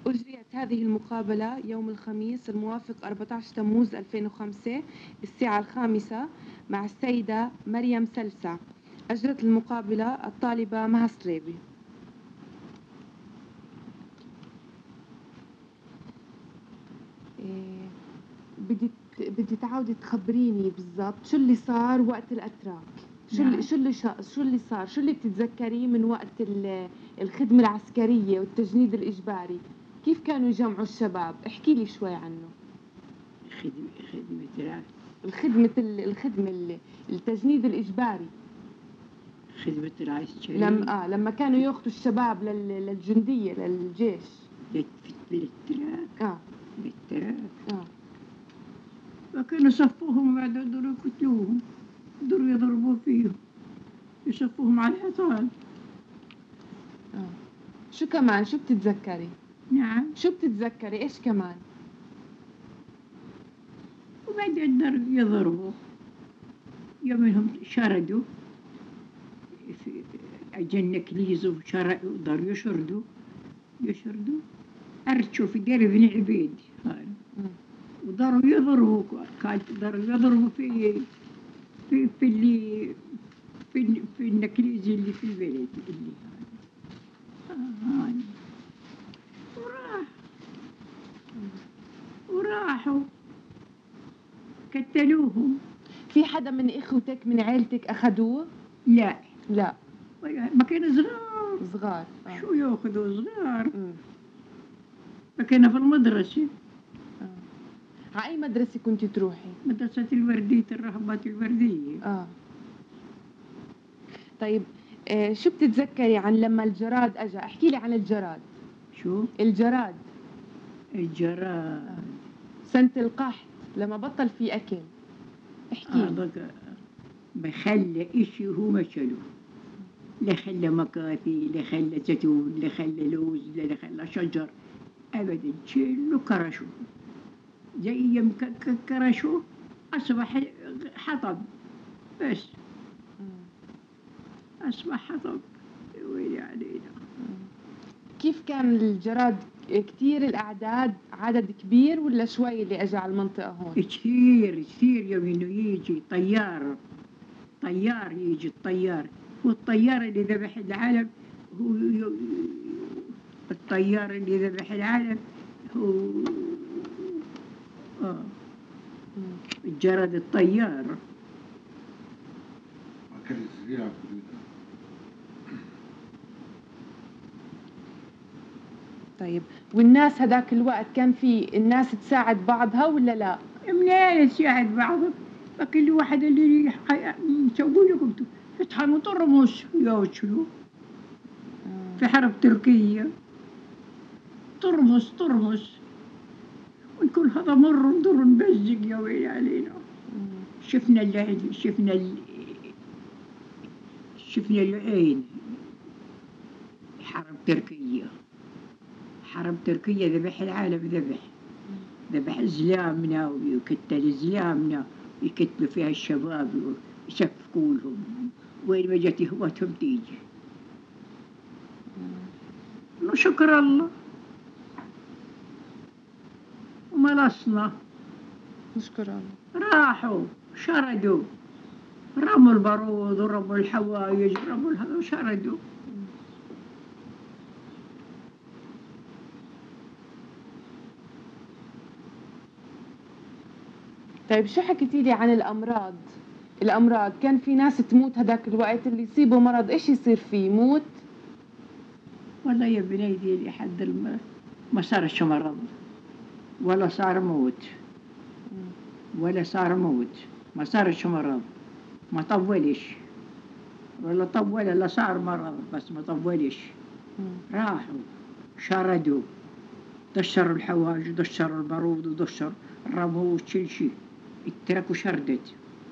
أجريت هذه المقابلة يوم الخميس الموافق 14 تموز 2005 الساعة 5 مع السيدة مريم سلسع. أجرت المقابلة الطالبة مها صليبي. بدي تعودي تخبريني بالضبط شو اللي صار وقت الأتراك. شو اللي صار، شو اللي بتتذكريه من وقت الخدمة العسكرية والتجنيد الإجباري؟ كيف كانوا يجمعوا الشباب؟ احكي لي شوي عنه. الخدمة التجنيد الإجباري. خدمة العسكرية لما كانوا ياخذوا الشباب للجندية للجيش. بالتراك. وكانوا يصفوهم وبعد يقدروا يقتلوهم، يقدروا يضربوا فيهم، يصفوهم على الحيطان. شو كمان؟ شو بتتذكري؟ نعم. شو بتتذكري؟ ايش كمان؟ وبعد يضربوا. يومهم شردوا في أجن كليز وضروا يشردوا أرشوا في قلب بن عبيد وضروا يضربوا. ضروا يضربوا في النكليز اللي في البلد اللي وراحوا قتلوهم. في حدا من إخوتك من عيلتك أخذوه؟ لا ما كانوا صغار. شو ياخذوا صغار. ما كنا في المدرسة. على أي مدرسة كنت تروحي؟ مدرسة الوردية، الرهبات الوردية. طيب شو بتتذكري عن لما الجراد أجا؟ احكي لي عن الجراد. شو؟ الجراد. سنة القحط لما بطل في أكل. احكي لي. ما خلى إشي هو ما شلوه. لا خلى مكاثي، لا خلى زيتون، لا خلى لوز، لا خلى شجر أبدا. شلوا كرشوا زي يوم كرشوا أصبح حطب بس. أصبح حطب. ويلي علينا. كيف كان الجراد؟ كتير الأعداد، عدد كبير ولا شوي اللي أجى على المنطقة هون؟ كتير يوم إنه يجي طيار يجي الطيار. والطيار اللي ذبح العالم هو الطيار اللي ذبح العالم هو الجراد الطيار. طيب والناس هذاك الوقت كان في الناس تساعد بعضها ولا لا؟ منين تساعد بعضها؟ كل واحد اللي يسوي لكم يطحنوا طرمس ياكلوا. في حرب تركيا طرمس ونكون هذا مر ندور نبزق يا ويلي علينا. شفنا العين. حرب تركيا ذبح العالم، ذبح زلامنا ويكتل زلامنا، يكتلوا فيها الشباب ويسفكوا لهم. وين ما جت هوتهم تيجي. نشكر الله وملصنا. نشكر الله. راحوا شردوا، رموا البارود ورموا الحوايج ورموا هذا وشردوا. طيب شو حكيتي لي عن الأمراض؟ كان في ناس تموت هذاك الوقت، اللي يصيبه مرض إيش يصير فيه؟ يموت؟ والله يا بنيدي لحد ما صارش مرض ولا صار موت ما صارش مرض، ما طولش ولا طول لا صار مرض، بس ما طولش. راحوا شردوا، دشروا الحواج ودشروا البارود ودشروا رموا وكل شيء. اتركوا شردت.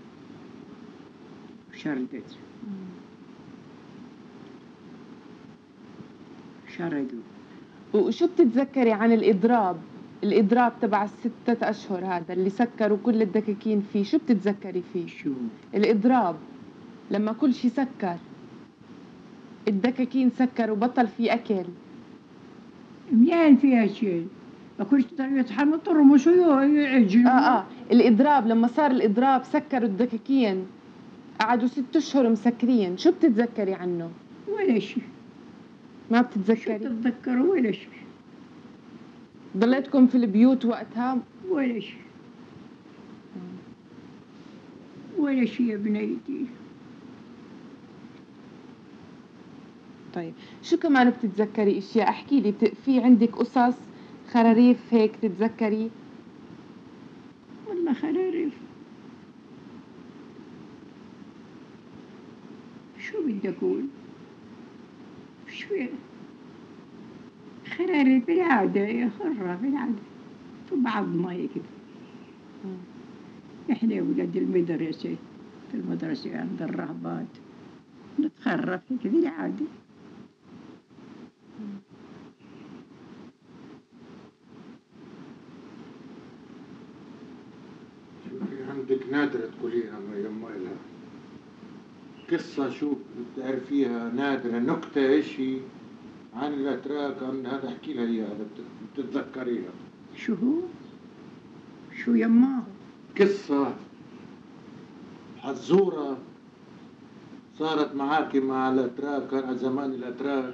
شردوا. وشو بتتذكري عن الإضراب تبع ال6 أشهر هذا اللي سكروا كل الدكاكين فيه؟ شو بتتذكري فيه؟ شو الإضراب لما كل شيء سكر، الدكاكين سكر وبطل فيه أكل. ميان فيها شيء. ما كنتش يطحنوا طرمش ويعجنوا. الإضراب، لما صار الإضراب سكروا الدكاكين، قعدوا 6 أشهر مسكرين. شو بتتذكري عنه؟ ولا شيء. ما شو بتتذكري؟ تتذكروا ولا شيء. ضليتكم في البيوت وقتها؟ ولا شيء. ولا شيء يا بنيتي. طيب شو كمان بتتذكري اشياء؟ احكي لي، في عندك قصص خراريف هيك تتذكري؟ والله خراريف. شو بدي اقول؟ شو خراريف بالعادة يا خرا بالعادة في بعضنا هيك. احنا ولاد المدرسة في المدرسة عند الرهبات نتخرف هيك بالعادة. في عندك نادرة تقوليها يما إلها قصة شو بتعرفيها نادرة، نكتة إشي عن الأتراك، عن هذا احكي لها إياها بتتذكريها. شو هو؟ شو يما؟ قصة حزورة صارت معاكي مع الأتراك، كان زمان الأتراك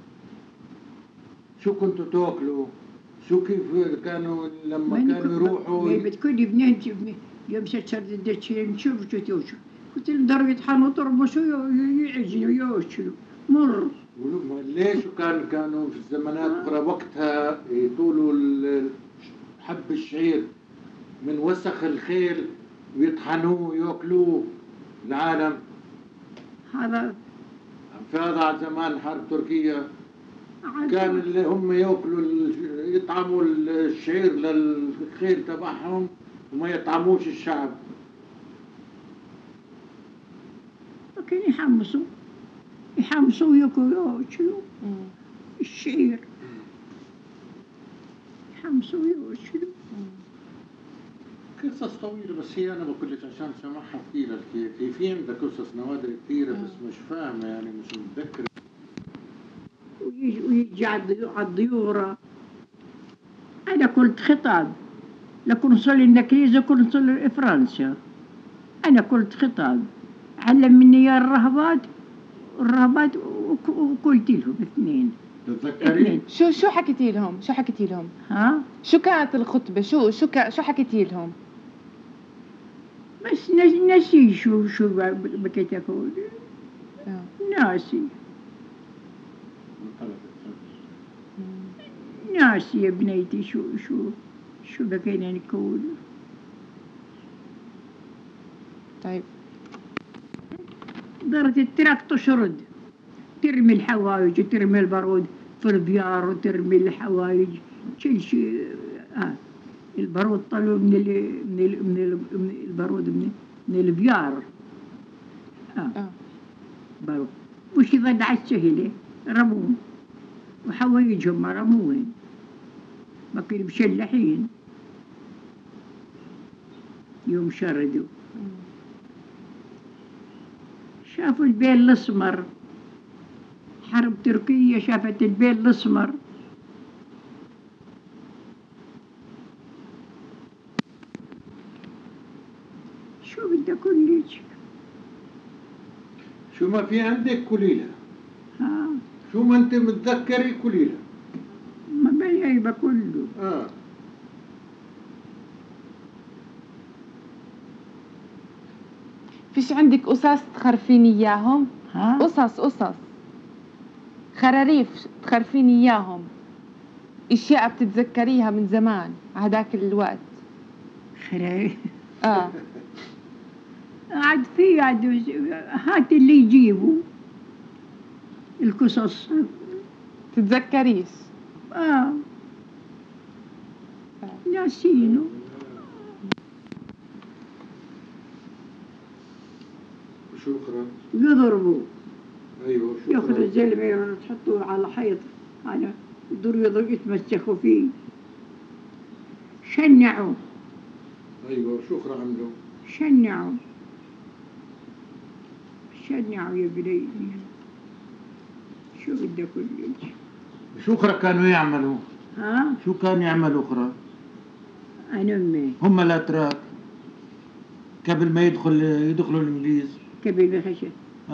شو كنتوا تاكلوا؟ شو كيف كانوا لما كانوا يروحوا بتكوني بنيجي يمشي تشرد الدشين نشوف شو توشو. قلت لهم ضرب يطحنوا طربشوا يعجنوا يوشلوا مر. ليش كانوا في الزمانات أخرى وقتها يطولوا حب الشعير من وسخ الخيل ويطحنوه وياكلوه العالم؟ هذا في هذا زمان حرب تركيا كان اللي هم ياكلوا يطعموا الشعير للخيل تبعهم وما يطعموش الشعب. لكن يحمسوا وياكلوا الشعير. يحمسوا وياكلوا. قصص طويلة بس هي أنا بقول لك عشان سمعها كثيرة. في عندك قصص نوادر كثيرة بس مش فاهمة يعني مش متذكر. ويجي على الضيورة. أنا قلت خطاب لكونسول الإنجليزي وكونسول فرنسا. أنا قلت خطاب علم مني يا الرهبات وقلت لهم اثنين. تتذكري؟ شو حكيتي لهم؟ ها؟ شو كانت الخطبة؟ شو حكيتي لهم؟ بس ناسي شو بكيت أقول. ناسي يا بنيتي شو بكينا نقول. طيب ضرت التراك تشرد ترمي الحوايج وترمي البارود في البيار وترمي الحوايج كل شيء. البارود طلعوا من البارود من البيار. بارود وش يظل على السهلة رموه وحوايجهم ما رموهن ما كانوا مشلحين يوم شردوا. شافوا البيل الأسمر. حرب تركيا شافت البيل الأسمر. شو بدي أقول لك؟ شو ما في عندك قوليلها. ها؟ شو ما أنت متذكري قوليلها. ما بيعي بكله. فيش عندك قصص تخرفيني إياهم؟ ها؟ قصص خراريف تخرفيني إياهم، إشياء بتتذكريها من زمان هداك الوقت. خراريف. عاد هات اللي يجيبوا القصص. تتذكريش؟ ناسينه. شكرا. يضربوا. ايوه شكرا. ياخذوا الزلمه تحطوه على حيط على يضربوا يتمسكوا فيه. شنعوا. ايوه شكرا عملوا. شنعوا يا بنيتي. شو بدي اقول لك؟ شو أخرى كانوا يعملوا؟ ها؟ شو كانوا يعملوا أخرى؟ أنا أمي هم الأتراك قبل ما يدخلوا الإنجليز. قبل ما خش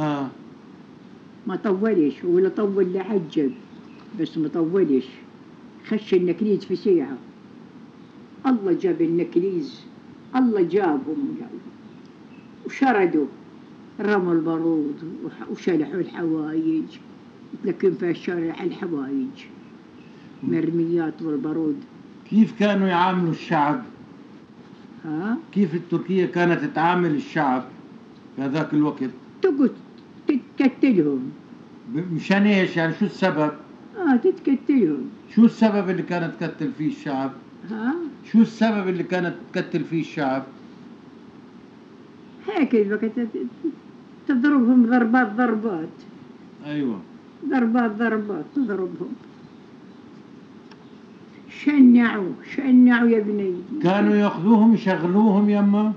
ما طولش، ولا طول لعجب، بس ما طولش. خش النكريز في ساعة. الله جاب النكريز، الله جابهم وشردوا، رموا البارود وشلحوا الحوايج، لكن في الشارع الحوايج مرميات والبارود. كيف كانوا يعاملوا الشعب؟ ها؟ كيف التركية كانت تعامل الشعب في هذاك الوقت؟ تقعد تتكتلهم. مشان ايش يعني؟ شو السبب؟ تتكتلهم. شو السبب اللي كانت تقتل فيه الشعب؟ ها؟ شو السبب اللي كانت تقتل فيه الشعب؟ هيك تضربهم ضربات. ايوه، ضربات تضربهم. شنعوا يا بني. كانوا ياخذوهم يشغلوهم يما.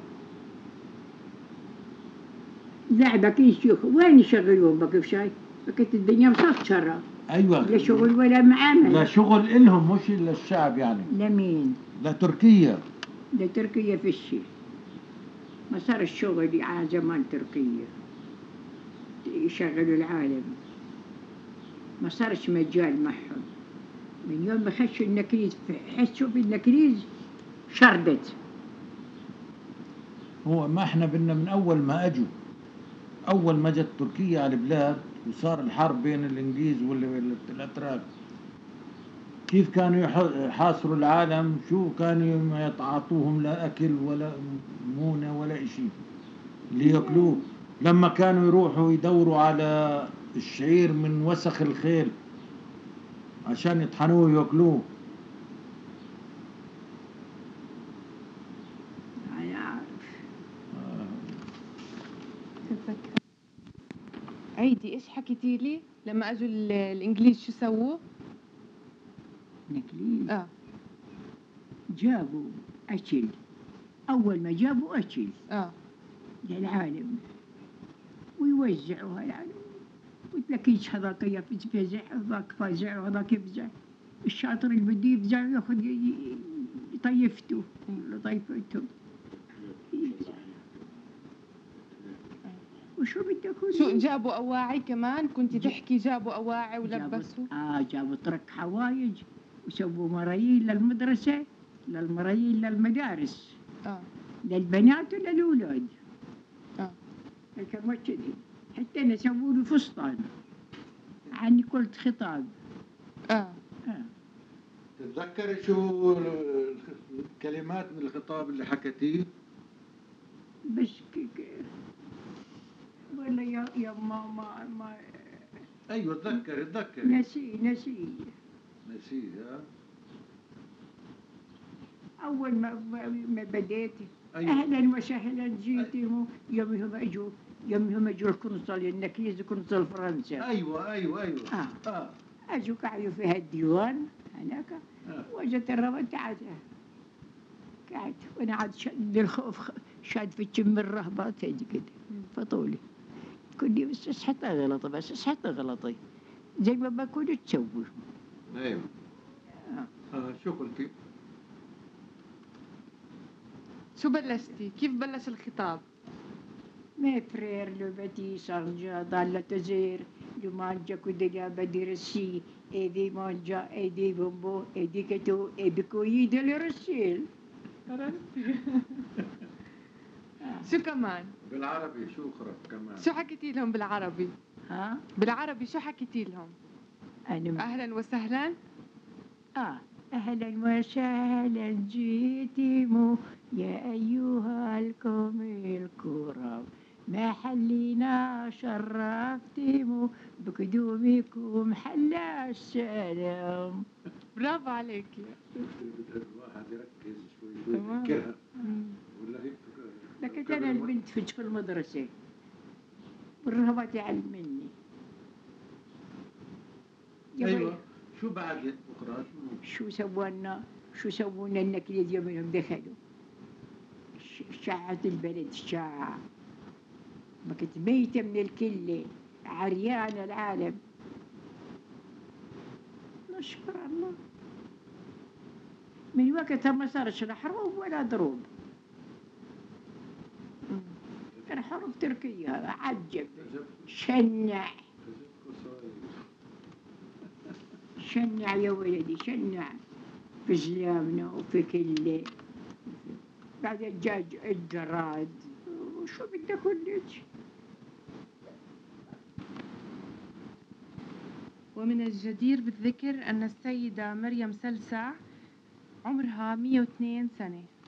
زعبك يشيخ وين يشغلوهم بك في شاي؟ بكت الدنيا مسكرة. ايوه، لا شغل ولا معامل. لا شغل إلهم مش للشعب يعني. لمين؟ لتركيا. لتركيا في الشيء. ما صار الشغل على زمان تركيا يشغلوا العالم، ما صارش مجال معهم. من يوم ما خشوا النكريز حسوا بالنكريز شردت. هو ما احنا بدنا من اول ما جت تركيا على البلاد وصار الحرب بين الانجليز والاتراك، كيف كانوا يحاصروا العالم؟ شو كانوا ما يتعاطوهم لا اكل ولا مونه ولا اشي اللي ياكلوه. لما كانوا يروحوا يدوروا على الشعير من وسخ الخيل عشان يطحنوه وياكلوه. أنا أعرف. عيدي ايش حكيتي لي لما اجوا الانجليز شو سووا؟ نكريز جابوا أكل. أول ما جابوا أكل للعالم ويوزعوا على العالم. قلت لك ايش هذاك يفزع، هذاك فزع وهذاك يفزع. الشاطر اللي بده يفزع ياخذ طيفته ولا طيفته. وشو بدك؟ شو جابوا أواعي كمان؟ كنت تحكي جابوا أواعي ولبسوا؟ جابوا ترك حوايج وسووا مرايين للمدرسة، للمرايين للمدارس، للبنات وللأولاد. كما كذي حتى نسووا له فستان. عني قلت خطاب. تتذكري شو الكلمات من الخطاب اللي حكتيه؟ بس ولا يا ما ايوه تذكري. نسي. ها؟ أول ما بديت. أيوة. أهلا وسهلا جيتم. يومهم أجوا القنصل النكريز وقنصل فرنسا. أيوة. أجوا قعدوا في هالديوان هناك. وجدت الربا قعدت وأنا عاد شاد الخوف، شاد في كم الرهبات هيجي كده فطولي. كل بس اصحتها غلطي زي ما بكون تسوي. ايوه. شو قلتي؟ شو بلشتي؟ كيف بلش الخطاب؟ ما فرير لبتي صرجا ضالة زير لمانجا كدلا بدي رسي ايدي مانجا ايدي بومبو ايدي كتو ايدي كوي دل رسيل. شو كمان؟ بالعربي شو أخرى كمان؟ شو حكيتي لهم بالعربي؟ بالعربي شو حكيتي لهم؟ أهلا وسهلا؟ أهلا وسهلا جيتم يا أيها القوم الكرام، ما حلينا شرفتم بقدومكم حل السلام. برافو عليك. الواحد يركز شوي يذكرها ولا هيك. لكن أنا البنت في المدرسة والرهبة تعلمني. أيوة. شو بعد أخرى؟ شو سوونا النكريز يومهم دخلوا شاعت البلد شاعة. ما كنت ميتة من الكلة عريانة العالم. أشكر الله. من وقتها ما صارش لا حروب ولا ضروب. كان حروب تركية عجب شنع. شنع يا ولدي شنع في زلامنا وفي كل بعد جاء الجراد وشو بدك كلش. ومن الجدير بالذكر أن السيدة مريم سلسع عمرها 102 سنة.